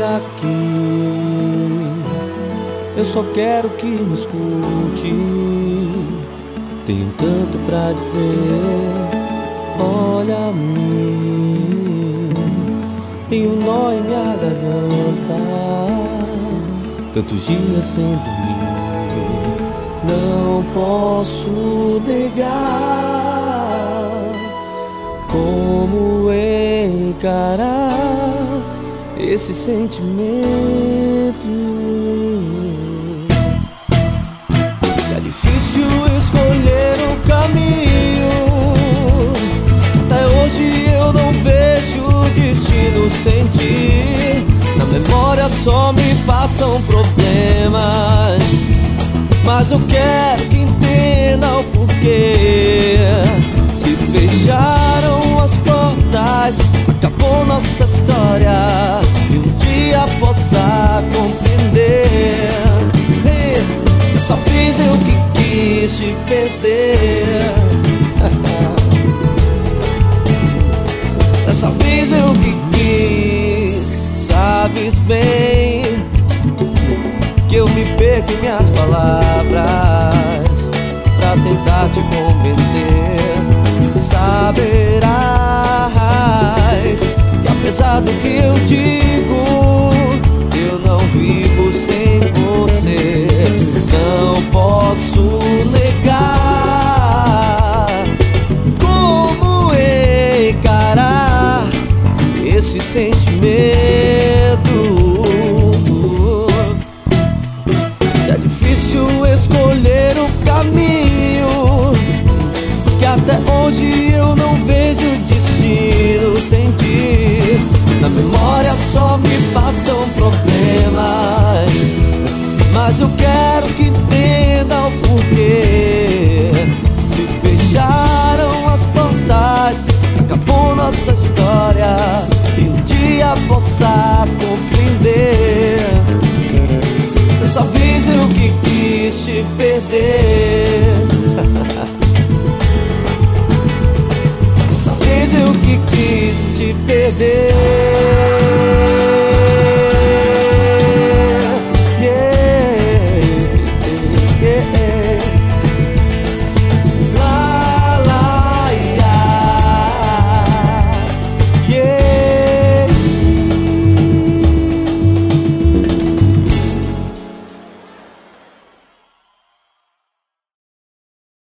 aqui. Eu só quero que me escute. Tenho tanto pra dizer. Olha-me, tenho um nó em minha garganta, tantos dias sem dormir. Não posso negar. Como encarar esse sentimento? Se é difícil escolher um caminho, até hoje eu não vejo o destino sem ti. Na memória só me passam problemas, mas eu quero que entenda o porquê. Se fecharam as portas, acabou nossa história, e um dia possa compreender. Dessa vez eu que quis te perder. Dessa vez eu que quis. Sabes bem que eu me perco em minhas palavras pra tentar te convencer. Saberás que apesar do que eu digo, eu não vivo sem você. Não posso negar. Como encarar esse sentimento? Se é difícil escolher o caminho, que até hoje eu não vejo destino sem ti. Na memória só me passam problemas, mas eu quero que entenda o porquê. Se fecharam as portas, acabou nossa história, e um dia possa compreender. Dessa vez eu que quis te perder.